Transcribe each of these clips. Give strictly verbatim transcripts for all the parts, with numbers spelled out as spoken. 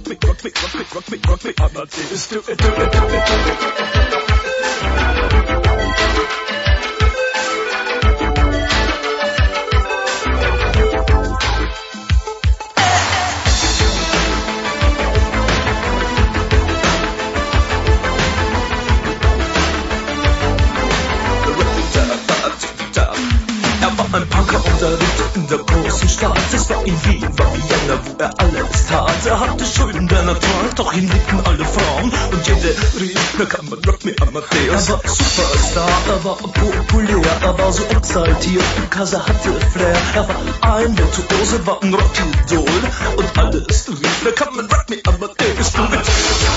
rock me, rock me, rock me, rock me, rock me, Amadeus, do it, do it, do it, do it. Ein Punker unterrichtet in der großen Stadt. Es war in Wien, war Vienna, wo er alles tat. Er hatte Schulden, der Natur, doch ihn liebten alle Frauen. Und jede rief, na kann man rock me Amadeus. Er war Superstar, er war populär, er war so exaltiert, because er hatte Flair. Er war ein Virtuose, war ein Rockidol. Und alles rief, na kann man rock me Amadeus. Du mit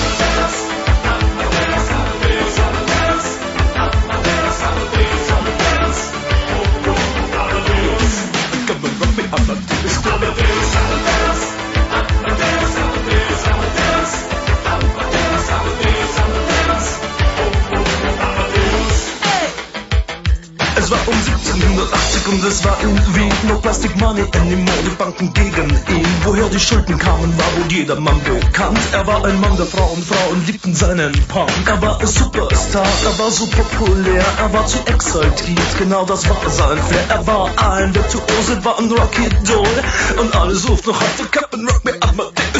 Es war um siebzehnhundertachtzig und es war in Wien. No Plastic Money anymore, die Banken gegen ihn. Woher die Schulden kamen, war wohl jedermann bekannt. Er war ein Mann der Frauen, Frauen liebten seinen Punk. Er war ein Superstar, er war so populär, er war zu exaltiert, genau das war sein Flair. Er war ein Virtuose, war ein Rockidol und alle suchten noch heute Captain Rock me Amadeus.